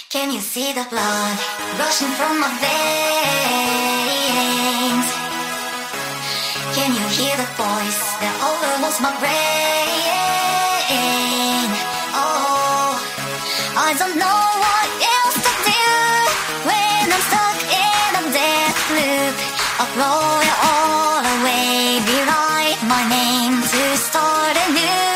Can you see the blood rushing from my veins? Can you hear the voice that overwhelms my brain? Oh, I don't know what else to do when I'm stuck in a death loop. I'll throw it all away, rewrite my name to start anew.